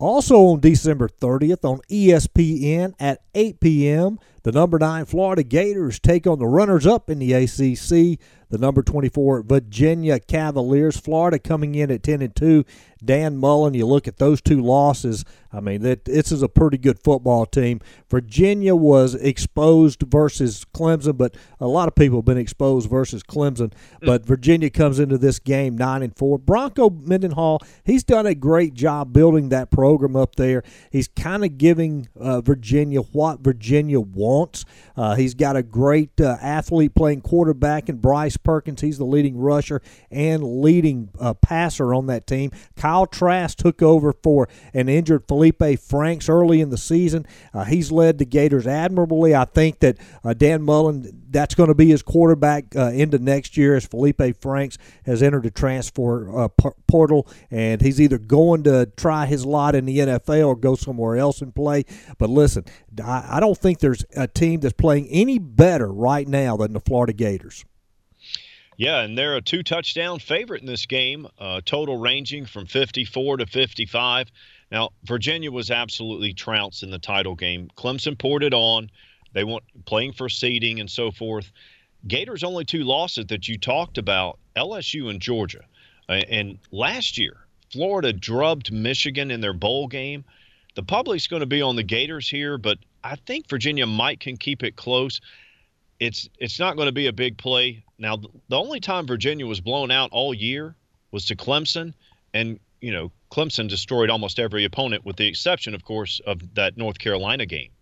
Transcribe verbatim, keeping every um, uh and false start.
Also on December thirtieth on E S P N at eight p.m., the number nine Florida Gators take on the runners-up in the A C C, the number twenty-four Virginia Cavaliers. Florida coming in at ten and two. Dan Mullen, you look at those two losses, I mean, that this is a pretty good football team. Virginia was exposed versus Clemson, but a lot of people have been exposed versus Clemson. But Virginia comes into this game nine and four. Bronco Mendenhall, he's done a great job building that program up there. He's kind of giving uh, Virginia what Virginia wants. Uh, he's got a great uh, athlete playing quarterback in Bryce Perkins. He's the leading rusher and leading uh, passer on that team. Kyle Trask took over for an injured Felipe Franks early in the season. Uh, he's led the Gators admirably. I think that uh, Dan Mullen, that's going to be his quarterback uh, into next year, as Felipe Franks has entered the transfer uh, p- portal, and he's either going to try his lot in the N F L or go somewhere else and play. But listen, I, I don't think there's a team that's playing any better right now than the Florida Gators. Yeah, and they're a two-touchdown favorite in this game, uh, total ranging from fifty-four to fifty-five. Now, Virginia was absolutely trounced in the title game. Clemson poured it on. They want playing for seeding and so forth. Gators' only two losses that you talked about, L S U and Georgia. Uh, and last year, Florida drubbed Michigan in their bowl game. The public's going to be on the Gators here, but I think Virginia might can keep it close. It's it's not going to be a big play. Now, the only time Virginia was blown out all year was to Clemson, and, you know, Clemson destroyed almost every opponent with the exception, of course, of that North Carolina game.